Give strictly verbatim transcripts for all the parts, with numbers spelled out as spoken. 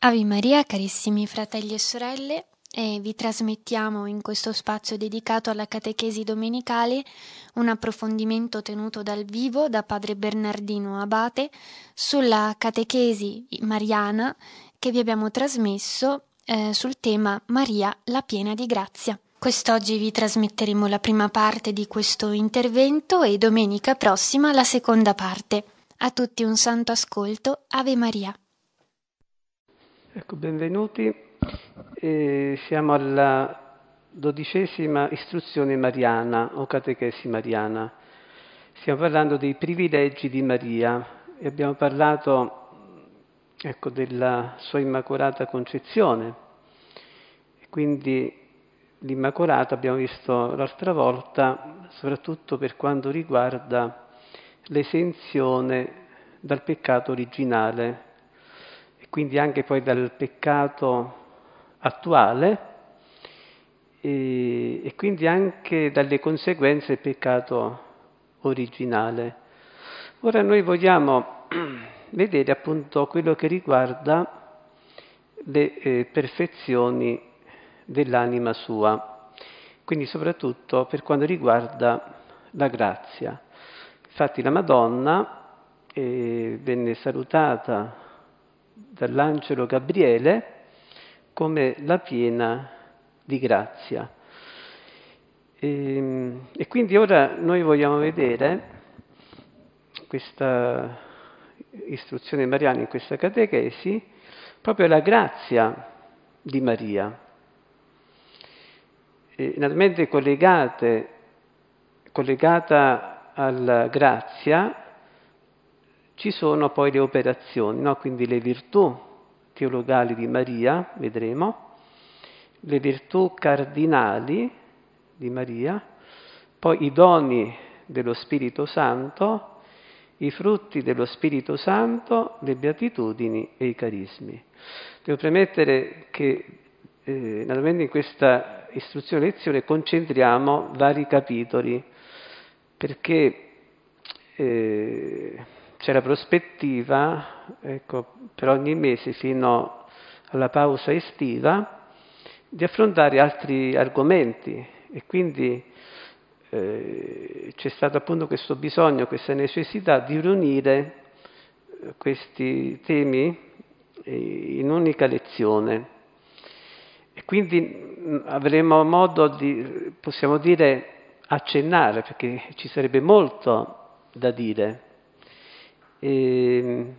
Ave Maria, carissimi fratelli e sorelle, e vi trasmettiamo in questo spazio dedicato alla catechesi domenicale un approfondimento tenuto dal vivo da padre Bernardino Abate sulla catechesi mariana che vi abbiamo trasmesso eh, sul tema Maria la piena di grazia. Quest'oggi vi trasmetteremo la prima parte di questo intervento e domenica prossima la seconda parte. A tutti un santo ascolto. Ave Maria. Ecco, benvenuti. E siamo alla dodicesima istruzione mariana o catechesi mariana. Stiamo parlando dei privilegi di Maria e abbiamo parlato, ecco, della sua Immacolata Concezione. E quindi l'Immacolata abbiamo visto l'altra volta, soprattutto per quanto riguarda l'esenzione dal peccato originale, quindi anche poi dal peccato attuale e, e quindi anche dalle conseguenze del peccato originale. Ora noi vogliamo vedere appunto quello che riguarda le eh, perfezioni dell'anima sua, quindi soprattutto per quanto riguarda la grazia. Infatti la Madonna eh, venne salutata dall'angelo Gabriele come la piena di grazia. E, e quindi ora noi vogliamo vedere questa istruzione mariana in questa catechesi, proprio la grazia di Maria. E, naturalmente collegate, collegata alla grazia ci sono poi le operazioni, no? Quindi le virtù teologali di Maria, vedremo, le virtù cardinali di Maria, poi i doni dello Spirito Santo, i frutti dello Spirito Santo, le beatitudini e i carismi. Devo premettere che eh, naturalmente in questa istruzione lezione concentriamo vari capitoli, perché eh, c'è la prospettiva, ecco, per ogni mese fino alla pausa estiva, di affrontare altri argomenti e quindi eh, c'è stato appunto questo bisogno, questa necessità di riunire questi temi in un'unica lezione. E quindi avremo modo di, possiamo dire, accennare, perché ci sarebbe molto da dire. E,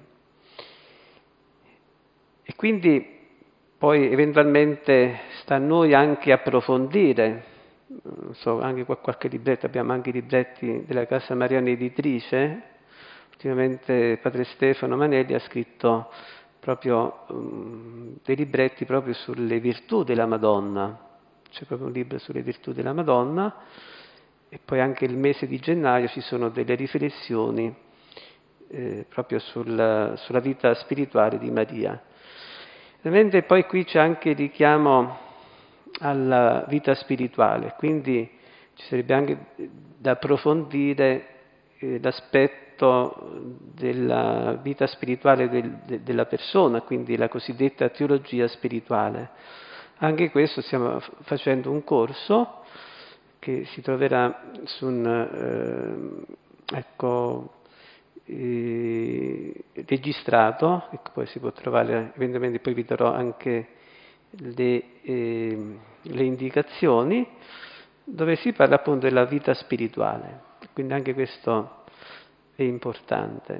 e quindi poi eventualmente sta a noi anche approfondire, non so, anche qualche libretto, abbiamo anche i libretti della Casa Mariana Editrice. Ultimamente padre Stefano Manelli ha scritto proprio um, dei libretti proprio sulle virtù della Madonna, c'è proprio un libro sulle virtù della Madonna, e poi anche il mese di gennaio ci sono delle riflessioni Eh, proprio sul, sulla vita spirituale di Maria. Ovviamente poi qui c'è anche il richiamo alla vita spirituale, quindi ci sarebbe anche da approfondire eh, l'aspetto della vita spirituale del, de, della persona, quindi la cosiddetta teologia spirituale. Anche questo stiamo f- facendo un corso che si troverà su un eh, ecco Eh, registrato, e poi si può trovare, eventualmente poi vi darò anche le, eh, le indicazioni, dove si parla appunto della vita spirituale, quindi anche questo è importante.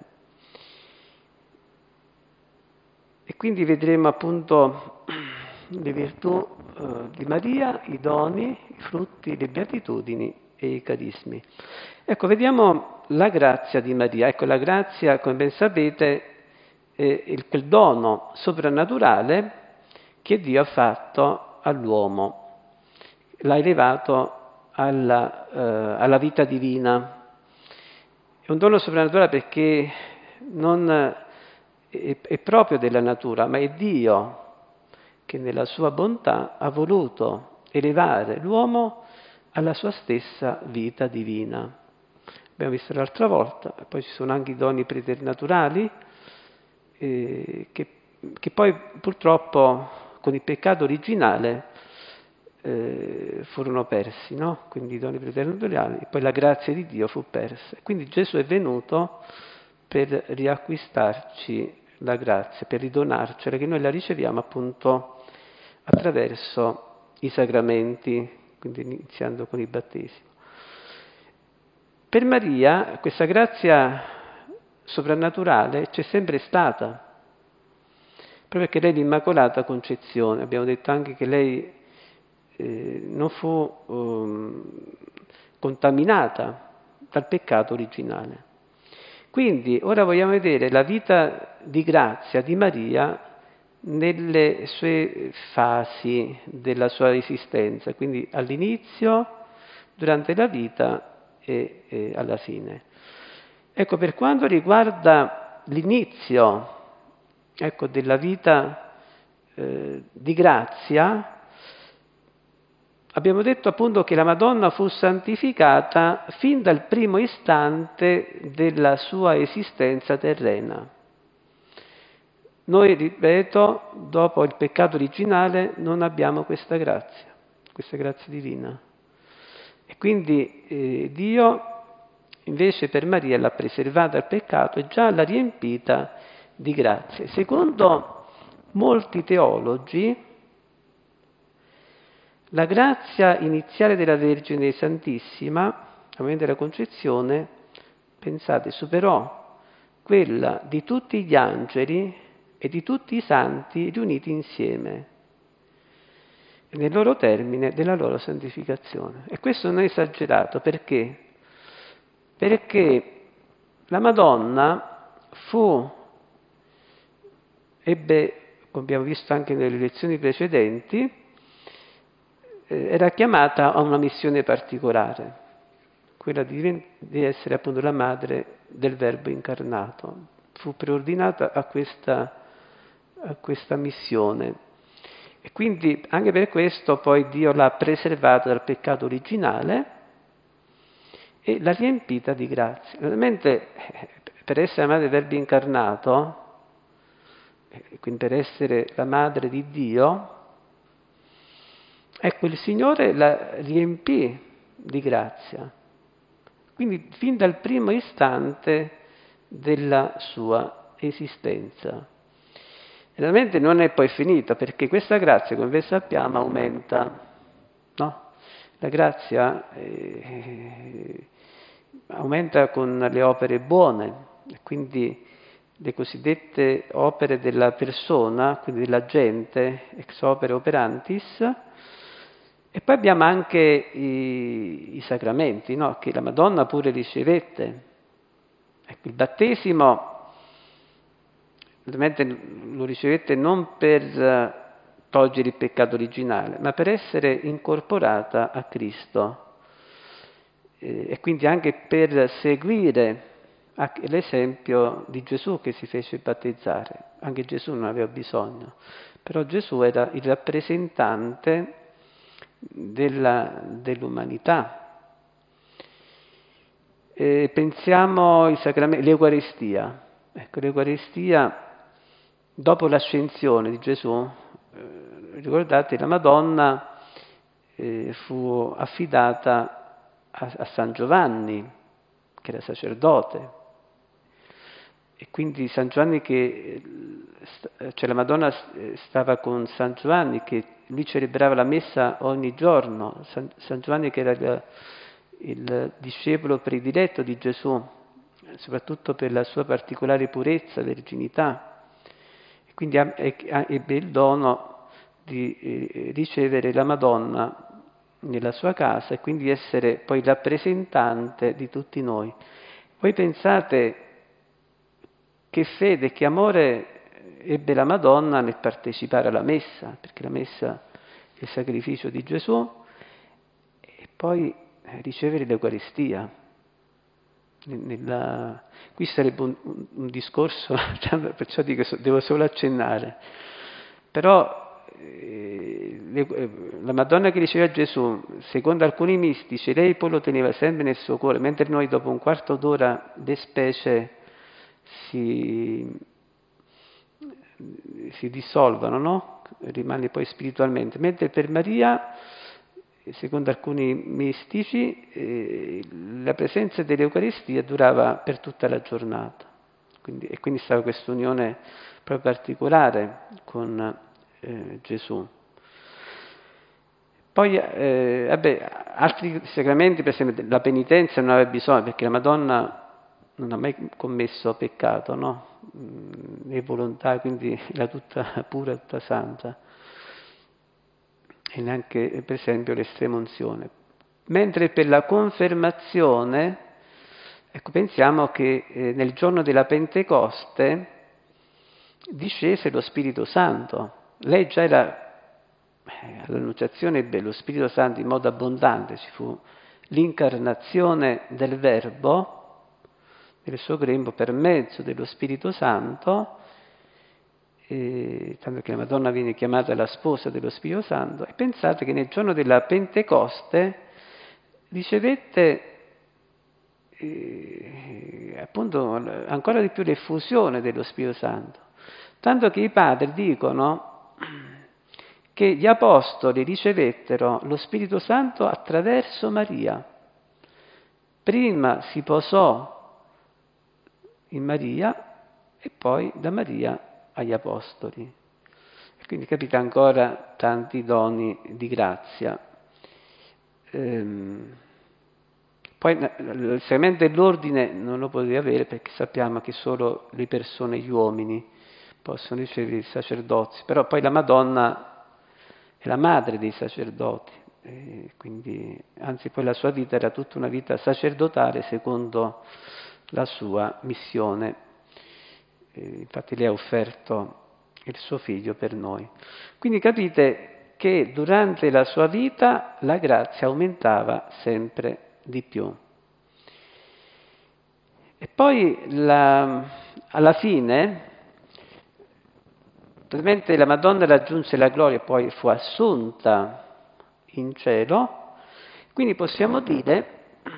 E quindi vedremo appunto le virtù eh, di Maria, i doni, i frutti, le beatitudini e i carismi. Ecco, vediamo la grazia di Maria. Ecco, la grazia, come ben sapete, è il, quel dono soprannaturale che Dio ha fatto all'uomo, l'ha elevato alla, eh, alla vita divina. È un dono soprannaturale perché non è, è proprio della natura, ma è Dio che nella sua bontà ha voluto elevare l'uomo alla sua stessa vita divina. Abbiamo visto l'altra volta, poi ci sono anche i doni preternaturali eh, che che poi purtroppo con il peccato originale eh, furono persi, no? Quindi i doni preternaturiali, e poi la grazia di Dio fu persa. Quindi Gesù è venuto per riacquistarci la grazia, per ridonarcela, che noi la riceviamo appunto attraverso i sacramenti, quindi iniziando con il battesimo. Per Maria questa grazia soprannaturale c'è sempre stata, proprio perché lei è l'Immacolata Concezione. Abbiamo detto anche che lei eh, non fu um, contaminata dal peccato originale. Quindi ora vogliamo vedere la vita di grazia di Maria nelle sue fasi della sua esistenza, quindi all'inizio, durante la vita e, e alla fine. Ecco, per quanto riguarda l'inizio, ecco, della vita eh, di grazia, abbiamo detto appunto che la Madonna fu santificata fin dal primo istante della sua esistenza terrena. Noi, ripeto, dopo il peccato originale non abbiamo questa grazia, questa grazia divina. E quindi eh, Dio invece per Maria l'ha preservata dal peccato e già l'ha riempita di grazie. Secondo molti teologi, la grazia iniziale della Vergine Santissima, al momento della concezione, pensate, superò quella di tutti gli angeli e di tutti i santi riuniti insieme, nel loro termine della loro santificazione. E questo non è esagerato, perché? Perché la Madonna fu, ebbe, come abbiamo visto anche nelle lezioni precedenti, era chiamata a una missione particolare, quella di, di essere appunto la madre del Verbo incarnato. Fu preordinata a questa, a questa missione. E quindi anche per questo poi Dio l'ha preservata dal peccato originale e l'ha riempita di grazia. Naturalmente per essere la madre del Verbo incarnato, quindi per essere la madre di Dio, ecco, il Signore la riempì di grazia, quindi fin dal primo istante della sua esistenza. E realmente non è poi finita, perché questa grazia, come sappiamo, aumenta, no? La grazia eh, aumenta con le opere buone, e quindi le cosiddette opere della persona, quindi della gente, ex opere operantis. E poi abbiamo anche i, i sacramenti, no? Che la Madonna pure ricevette. Ecco, il battesimo ovviamente lo ricevette non per togliere il peccato originale, ma per essere incorporata a Cristo eh, e quindi anche per seguire l'esempio di Gesù che si fece battezzare. Anche Gesù non aveva bisogno, però Gesù era il rappresentante della, dell'umanità. E pensiamo ai sacramenti, l'Eucaristia. Ecco, l'Eucaristia, dopo l'ascensione di Gesù, eh, ricordate, la Madonna eh, fu affidata a, a San Giovanni, che era sacerdote. E quindi San Giovanni che, cioè la Madonna stava con San Giovanni, che lui celebrava la messa ogni giorno, San, San Giovanni che era il, il discepolo prediletto di Gesù, soprattutto per la sua particolare purezza, verginità, e quindi ebbe il dono di ricevere la Madonna nella sua casa e quindi essere poi rappresentante di tutti noi. Voi pensate che fede, che amore ebbe la Madonna nel partecipare alla messa, perché la messa è il sacrificio di Gesù, e poi ricevere l'Eucaristia. Nella... Qui sarebbe un, un, un discorso, perciò dico, devo solo accennare, però eh, le, la Madonna che riceveva Gesù, secondo alcuni mistici, lei poi lo teneva sempre nel suo cuore, mentre noi dopo un quarto d'ora le specie si, si dissolvono, no? Rimane poi spiritualmente, mentre per Maria, secondo alcuni mistici, eh, la presenza dell'Eucaristia durava per tutta la giornata, quindi, e quindi stava questa unione proprio particolare con eh, Gesù. Poi, eh, vabbè, altri sacramenti, per esempio la penitenza non aveva bisogno, perché la Madonna non ha mai commesso peccato, no? Né volontà, quindi era tutta pura, tutta santa. E neanche, per esempio, l'estrema unzione. Mentre per la confermazione, ecco, pensiamo che eh, nel giorno della Pentecoste discese lo Spirito Santo. Lei già era, eh, all'Annunciazione ebbe lo Spirito Santo in modo abbondante, ci fu l'incarnazione del Verbo nel suo grembo per mezzo dello Spirito Santo, e, tanto che la Madonna viene chiamata la sposa dello Spirito Santo, e pensate che nel giorno della Pentecoste ricevette eh, appunto ancora di più l'effusione dello Spirito Santo, tanto che i padri dicono che gli apostoli ricevettero lo Spirito Santo attraverso Maria. Prima si posò in Maria e poi da Maria agli apostoli. E quindi capite ancora tanti doni di grazia. Ehm, poi il sacramento dell'ordine non lo potete avere perché sappiamo che solo le persone, gli uomini, possono ricevere il sacerdozio, però poi la Madonna è la madre dei sacerdoti, e quindi, anzi poi la sua vita era tutta una vita sacerdotale secondo la sua missione. E infatti lei ha offerto il suo figlio per noi. Quindi capite che durante la sua vita la grazia aumentava sempre di più. E poi la, alla fine, praticamente la Madonna raggiunse la gloria e poi fu assunta in cielo, quindi possiamo dire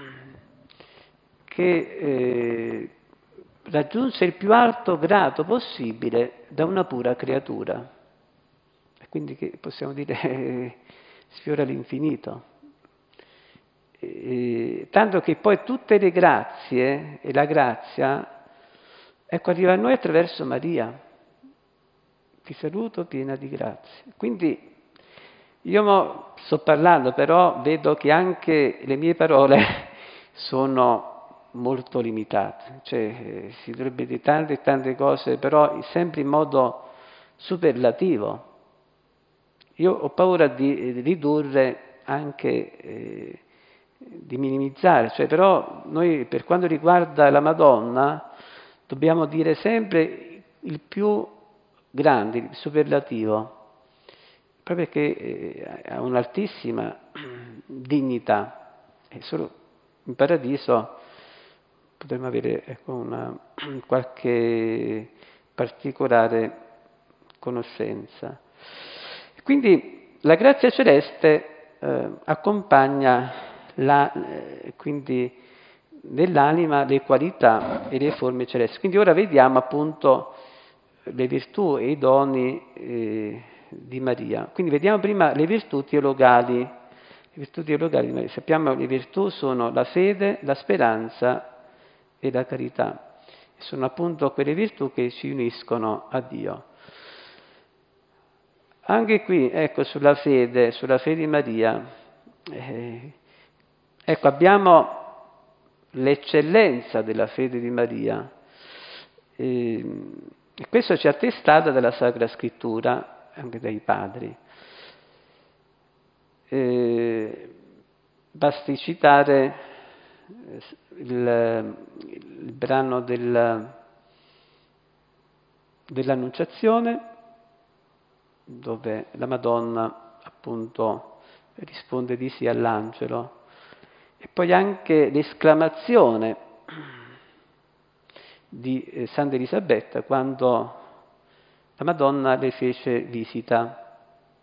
che eh, raggiunse il più alto grado possibile da una pura creatura. E quindi che possiamo dire eh, sfiora l'infinito. E, tanto che poi tutte le grazie e la grazia, ecco, arriva a noi attraverso Maria. Ti saluto piena di grazie. Quindi io mo sto parlando, però vedo che anche le mie parole sono molto limitate, cioè eh, si dovrebbe dire tante e tante cose, però sempre in modo superlativo. Io ho paura di, di ridurre anche, eh, di minimizzare, cioè però noi per quanto riguarda la Madonna dobbiamo dire sempre il più grande, il superlativo, proprio perché eh, ha un'altissima dignità, e solo in paradiso potremmo avere ecco, una qualche particolare conoscenza. Quindi la grazia celeste eh, accompagna la, eh, quindi nell'anima le qualità e le forme celesti. Quindi ora vediamo appunto le virtù e i doni eh, di Maria. Quindi vediamo prima le virtù teologali. Le virtù teologali di Maria. Sappiamo che le virtù sono la fede, la speranza e la carità. Sono appunto quelle virtù che ci uniscono a Dio. Anche qui, ecco, sulla fede, sulla fede di Maria, eh, ecco, abbiamo l'eccellenza della fede di Maria, eh, e questo ci è attestato dalla Sacra Scrittura, anche dai padri. Eh, basti citare il, il brano del, dell'Annunciazione, dove la Madonna appunto risponde di sì all'angelo, e poi anche l'esclamazione di eh, Santa Elisabetta quando la Madonna le fece visita.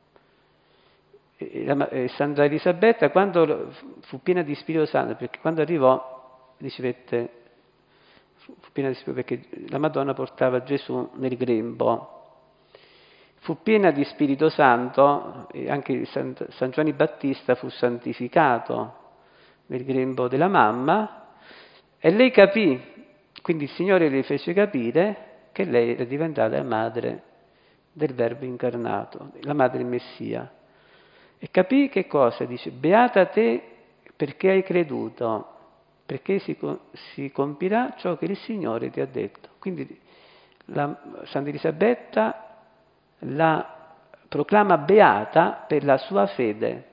E la, e Santa Elisabetta quando fu piena di Spirito Santo, perché quando arrivò ricevette, fu piena di Spirito, perché la Madonna portava Gesù nel grembo. fu piena di Spirito Santo, e anche San, San Giovanni Battista fu santificato nel grembo della mamma, e lei capì, quindi il Signore le fece capire che lei era diventata la madre del Verbo incarnato, la madre del Messia. E capì che cosa? Dice: beata te perché hai creduto, perché si, si compirà ciò che il Signore ti ha detto. Quindi la Santa Elisabetta la proclama beata per la sua fede.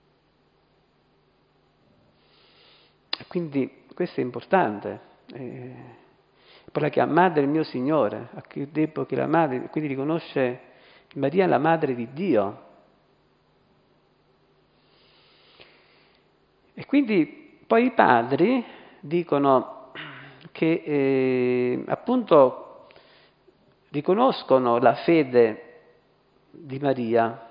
Quindi questo è importante. Eh, poi la chiama madre del mio Signore, a cui debbo che la madre, quindi riconosce Maria la madre di Dio. E quindi poi i padri dicono che eh, appunto riconoscono la fede di Maria,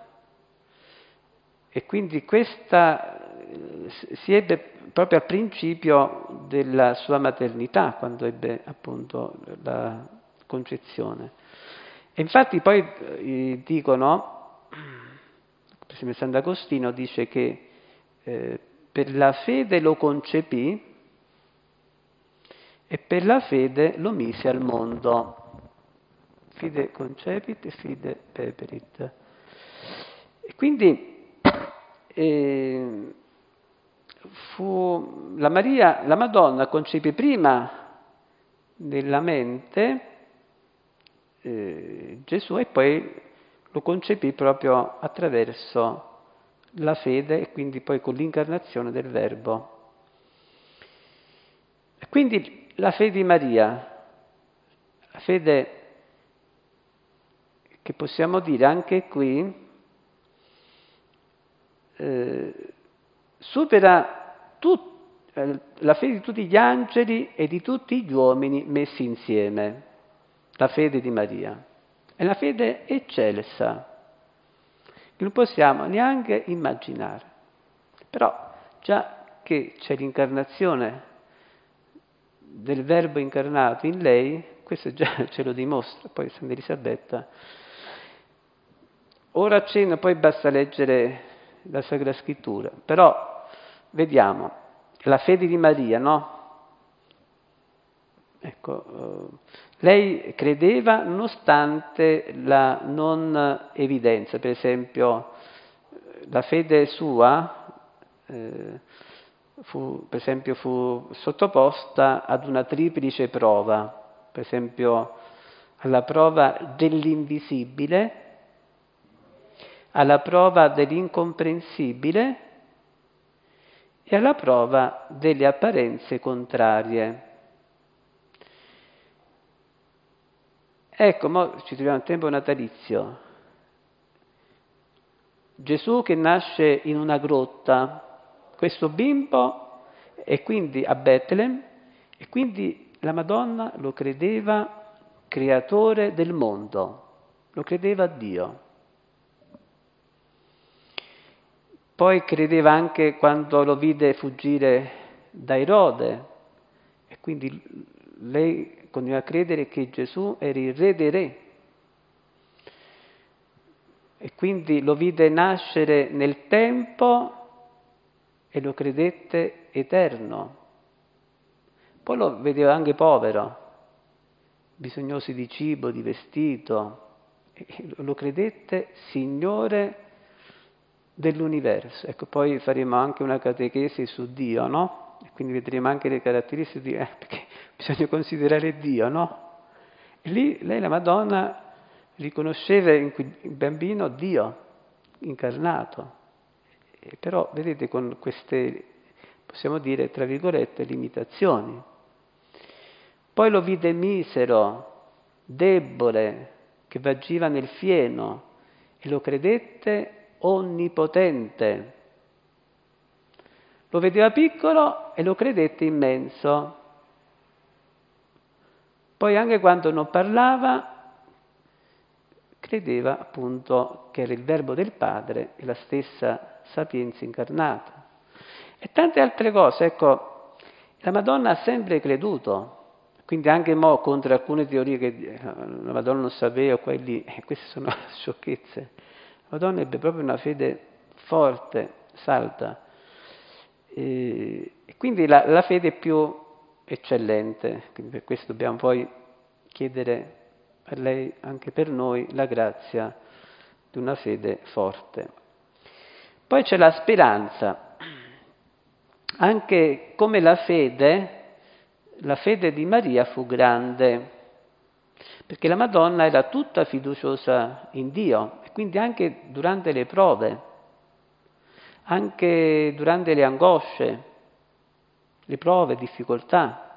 e quindi questa si ebbe proprio al principio della sua maternità, quando ebbe appunto la concezione. E infatti poi eh, dicono, per esempio Sant'Agostino dice che eh, per la fede lo concepì e per la fede lo mise al mondo. Fide concepit e fide peperit. E quindi eh, fu la Maria, la Madonna concepì prima nella mente eh, Gesù, e poi lo concepì proprio attraverso la fede, e quindi poi con l'incarnazione del Verbo. E quindi la fede di Maria, la fede che possiamo dire anche qui, eh, supera tut, eh, la fede di tutti gli angeli e di tutti gli uomini messi insieme, la fede di Maria. È una fede eccelsa, che non possiamo neanche immaginare. Però già che c'è l'incarnazione del Verbo incarnato in lei, questo già ce lo dimostra. Poi Santa Elisabetta. Ora accenno, poi basta leggere la Sacra Scrittura. Però vediamo, la fede di Maria, no? Ecco, eh, lei credeva nonostante la non evidenza. Per esempio, la fede sua eh, fu, per esempio, fu sottoposta ad una triplice prova, per esempio alla prova dell'invisibile, alla prova dell'incomprensibile e alla prova delle apparenze contrarie. Ecco, mo ci troviamo al tempo natalizio. Gesù che nasce in una grotta, questo bimbo, e quindi a Betlem, e quindi la Madonna lo credeva creatore del mondo, lo credeva Dio. Poi credeva anche quando lo vide fuggire da Erode, e quindi lei continua a credere che Gesù era il re dei re, e quindi lo vide nascere nel tempo e lo credette eterno. Poi lo vedeva anche povero, bisognoso di cibo, di vestito, e lo credette Signore dell'universo. Ecco, poi faremo anche una catechesi su Dio, no? E quindi vedremo anche le caratteristiche di, eh, perché bisogna considerare Dio, no? E lì lei, la Madonna, riconosceva in il bambino Dio incarnato. E però, vedete, con queste, possiamo dire, tra virgolette, limitazioni. Poi lo vide misero, debole, che vaggiva nel fieno, e lo credette onnipotente. Lo vedeva piccolo e lo credette immenso. Poi anche quando non parlava, credeva appunto che era il Verbo del Padre e la stessa sapienza incarnata. E tante altre cose. Ecco, la Madonna ha sempre creduto. Quindi anche mo contro alcune teorie che la Madonna non sapeva, quelli, eh, queste sono sciocchezze. La Madonna ebbe proprio una fede forte, salda. E, e quindi la, la fede più eccellente, quindi per questo dobbiamo poi chiedere a lei, anche per noi, la grazia di una fede forte. Poi c'è la speranza. Anche come la fede, la fede di Maria fu grande, perché la Madonna era tutta fiduciosa in Dio, e quindi anche durante le prove, anche durante le angosce, le prove, difficoltà.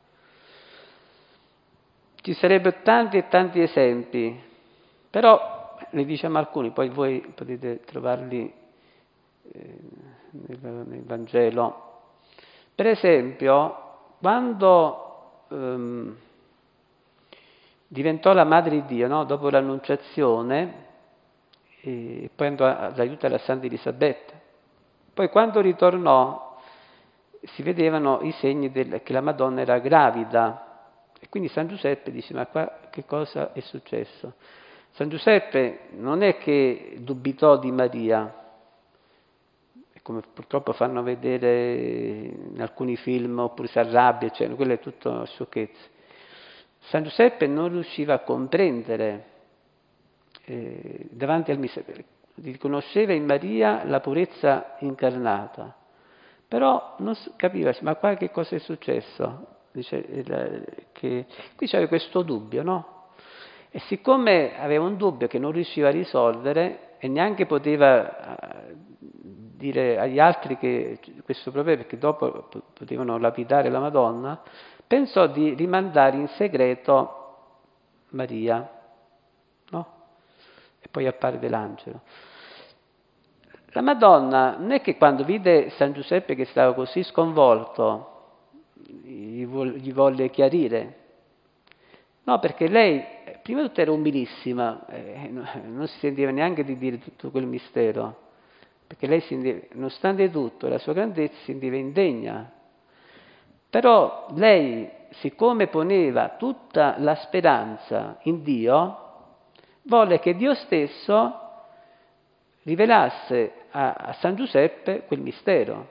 Ci sarebbero tanti e tanti esempi, però ne diciamo alcuni, poi voi potete trovarli eh, nel, nel Vangelo. Per esempio, quando ehm, diventò la Madre di Dio, no? Dopo l'Annunciazione, e poi andò all'aiuto della Santa Elisabetta. Poi quando ritornò si vedevano i segni del, che la Madonna era gravida, e quindi San Giuseppe dice: ma qua che cosa è successo? San Giuseppe non è che dubitò di Maria, come purtroppo fanno vedere in alcuni film, oppure si arrabbia, cioè, quella è tutta sciocchezza. San Giuseppe non riusciva a comprendere eh, davanti al mistero, riconosceva in Maria la purezza incarnata, però non capiva, ma qua che cosa è successo? Dice, eh, che... Qui c'era questo dubbio, no? E siccome aveva un dubbio che non riusciva a risolvere e neanche poteva eh, dire agli altri che questo problema, perché dopo potevano lapidare la Madonna, pensò di rimandare in segreto Maria, no? E poi appare l'angelo. La Madonna non è che quando vide San Giuseppe che stava così sconvolto gli, vo- gli volle chiarire, no, perché lei prima di tutto era umilissima, eh, non si sentiva neanche di dire tutto quel mistero, perché lei, si, nonostante tutto, la sua grandezza, si sentiva indegna. Però lei, siccome poneva tutta la speranza in Dio, volle che Dio stesso rivelasse a, a San Giuseppe quel mistero.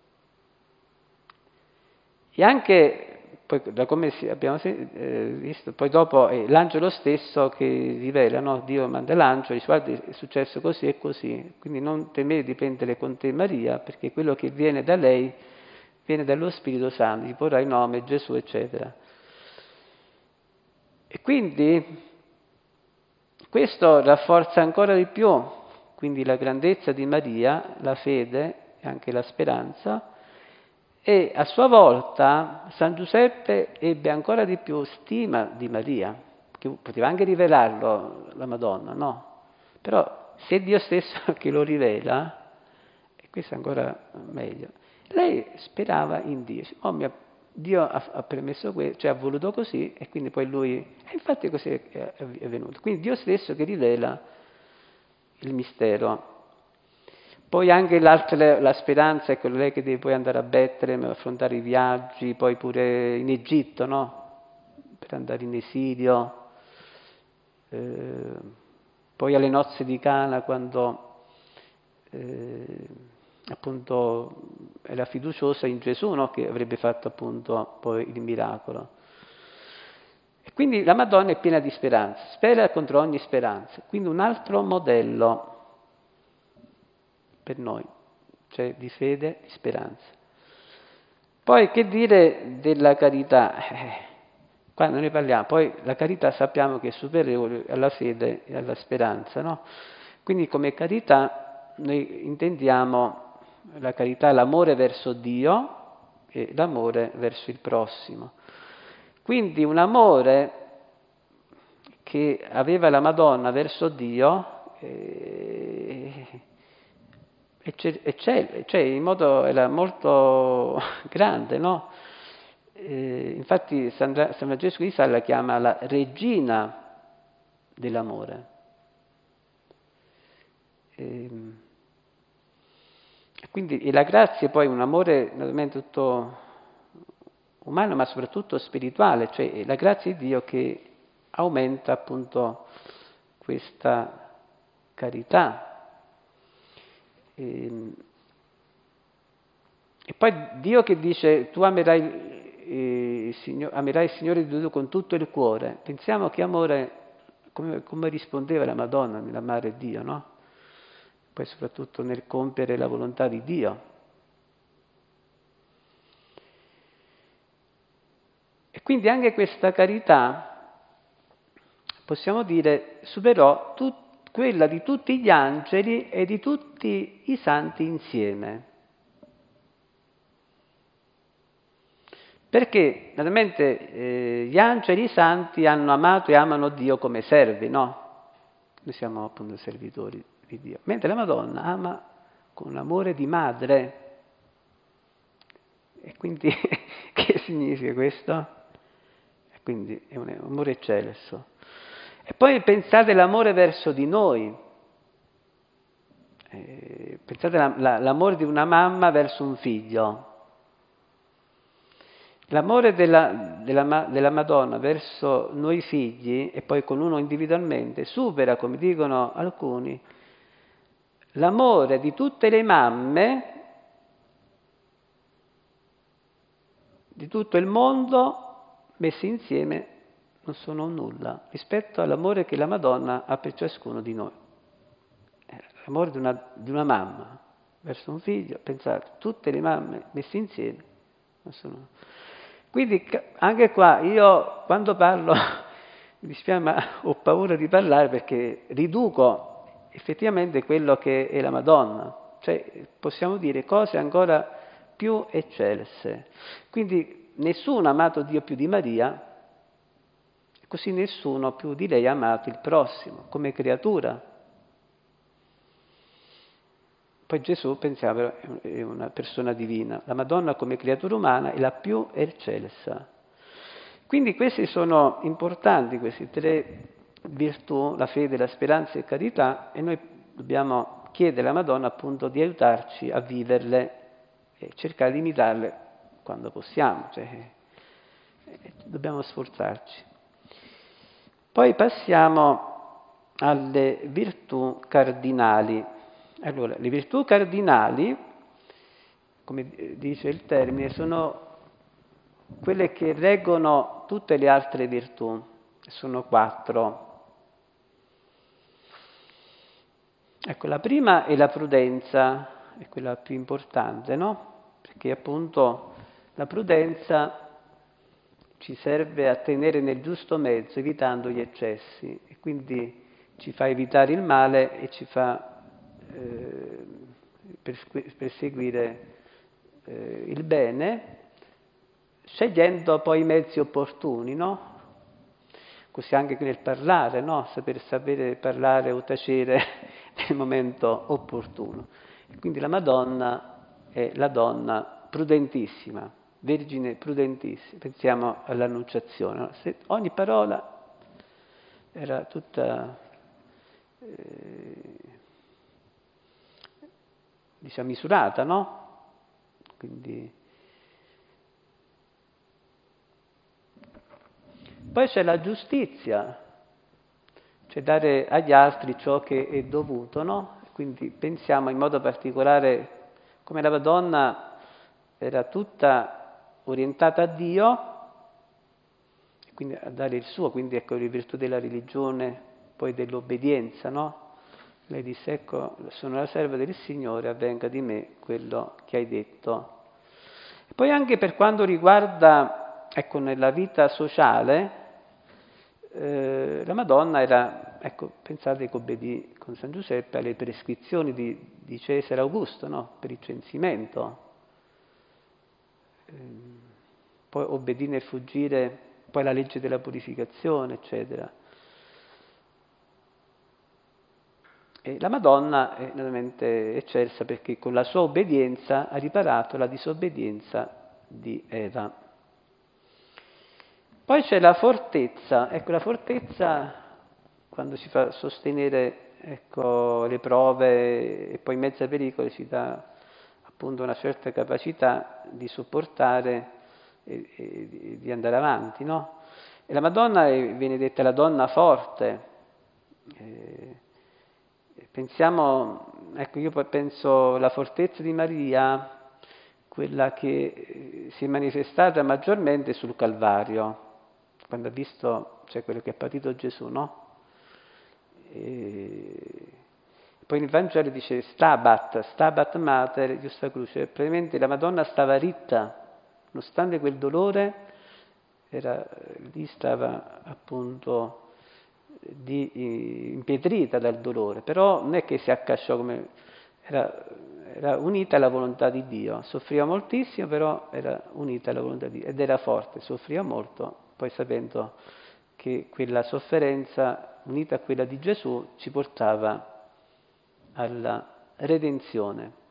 E anche, poi, da come abbiamo eh, visto, poi dopo è l'angelo stesso che rivela, no? Dio manda l'angelo, dice: guarda, è successo così e così, quindi non temere di prendere con te Maria, perché quello che viene da lei viene dallo Spirito Santo, gli porrà il nome Gesù, eccetera. E quindi questo rafforza ancora di più, quindi la grandezza di Maria, la fede e anche la speranza. E a sua volta San Giuseppe ebbe ancora di più stima di Maria, che poteva anche rivelarlo la Madonna, no? Però se è Dio stesso che lo rivela, e questo è ancora meglio, lei sperava in Dio, oh, mia, Dio ha, ha permesso questo, cioè ha voluto così, e quindi poi lui, e infatti così è, è, è venuto. Quindi Dio stesso che rivela il mistero. Poi anche l'altra, la speranza è quella che deve poi andare a Betlemme, affrontare i viaggi, poi pure in Egitto, no? Per andare in esilio. Eh, poi alle nozze di Cana, quando eh, appunto era fiduciosa in Gesù, no? Che avrebbe fatto appunto poi il miracolo. E quindi la Madonna è piena di speranza, spera contro ogni speranza. Quindi un altro modello per noi, cioè di fede e speranza. Poi che dire della carità? Eh, qua non ne parliamo, poi la carità sappiamo che è superiore alla fede e alla speranza, no? Quindi come carità noi intendiamo la carità, l'amore verso Dio e l'amore verso il prossimo. Quindi un amore che aveva la Madonna verso Dio eh, eccelle, cioè in modo era molto grande, no? Eh, infatti San, San Francesco di Sales la chiama la regina dell'amore. E, quindi e la grazia poi un amore naturalmente tutto umano ma soprattutto spirituale, cioè la grazia di Dio che aumenta appunto questa carità. E, e poi Dio che dice tu amerai, eh, il Signore, amerai il Signore di Dio con tutto il cuore. Pensiamo che amore, come, come rispondeva la Madonna nell'amare Dio, no? Poi soprattutto nel compiere la volontà di Dio. E quindi anche questa carità, possiamo dire, superò tut, quella di tutti gli angeli e di tutti i santi insieme. Perché naturalmente eh, gli angeli e i santi hanno amato e amano Dio come servi, no? Noi siamo appunto servitori di Dio. Mentre la Madonna ama con l'amore di madre. E quindi che significa questo? E quindi è un amore eccelso. E poi pensate all'amore verso di noi. Eh, pensate la, la, l'amore di una mamma verso un figlio. L'amore della, della, della Madonna verso noi figli, e poi con uno individualmente, supera, come dicono alcuni, l'amore di tutte le mamme di tutto il mondo messi insieme non sono nulla rispetto all'amore che la Madonna ha per ciascuno di noi. L'amore di una, di una mamma verso un figlio, pensate, tutte le mamme messe insieme non sono. Quindi anche qua io quando parlo mi dispiace ma ho paura di parlare perché riduco effettivamente quello che è la Madonna, cioè possiamo dire cose ancora più eccelse. Quindi nessuno ha amato Dio più di Maria, così nessuno più di lei ha amato il prossimo come creatura. Poi Gesù, pensiamo, è una persona divina. La Madonna come creatura umana è la più eccelsa. Quindi questi sono importanti, queste tre virtù, la fede, la speranza e la carità, e noi dobbiamo chiedere alla Madonna appunto di aiutarci a viverle e cercare di imitarle quando possiamo, cioè, dobbiamo sforzarci. Poi passiamo alle virtù cardinali. Allora, le virtù cardinali, come dice il termine, sono quelle che reggono tutte le altre virtù, sono quattro. Ecco, la prima è la prudenza, è quella più importante, no? Perché appunto la prudenza ci serve a tenere nel giusto mezzo, evitando gli eccessi, e quindi ci fa evitare il male e ci fa Eh, perseguire eh, il bene, scegliendo poi i mezzi opportuni, no? Così anche nel parlare, no? Saper, sapere parlare o tacere nel momento opportuno. E quindi la Madonna è la donna prudentissima, vergine prudentissima. Pensiamo all'Annunciazione, no? Se ogni parola era tutta eh, diciamo misurata, no? Quindi poi c'è la giustizia, cioè dare agli altri ciò che è dovuto, no? Quindi pensiamo in modo particolare come la Madonna era tutta orientata a Dio, quindi a dare il suo, quindi ecco le virtù della religione, poi dell'obbedienza, no? Lei disse, ecco, sono la serva del Signore, avvenga di me quello che hai detto. E poi anche per quanto riguarda, ecco, nella vita sociale, eh, la Madonna era, ecco, pensate che obbedì con San Giuseppe alle prescrizioni di, di Cesare Augusto, no? Per il censimento. Eh, poi obbedì nel fuggire, poi la legge della purificazione, eccetera. E la Madonna è naturalmente eccelsa perché con la sua obbedienza ha riparato la disobbedienza di Eva. Poi c'è la fortezza, ecco la fortezza quando ci fa sostenere ecco, le prove e poi in mezzo ai pericoli ci dà appunto una certa capacità di sopportare e, e di andare avanti, no? E la Madonna viene detta la donna forte. E, pensiamo, ecco, io poi penso alla fortezza di Maria, quella che si è manifestata maggiormente sul Calvario, quando ha visto, cioè quello che ha patito Gesù, no? E poi nel Vangelo dice stabat, stabat mater, giusta cruce, praticamente la Madonna stava ritta, nonostante quel dolore, era, lì stava appunto di, impietrita dal dolore, però non è che si accasciò come, era, era unita alla volontà di Dio, soffriva moltissimo, però era unita alla volontà di Dio, ed era forte, soffriva molto, poi sapendo che quella sofferenza unita a quella di Gesù ci portava alla redenzione.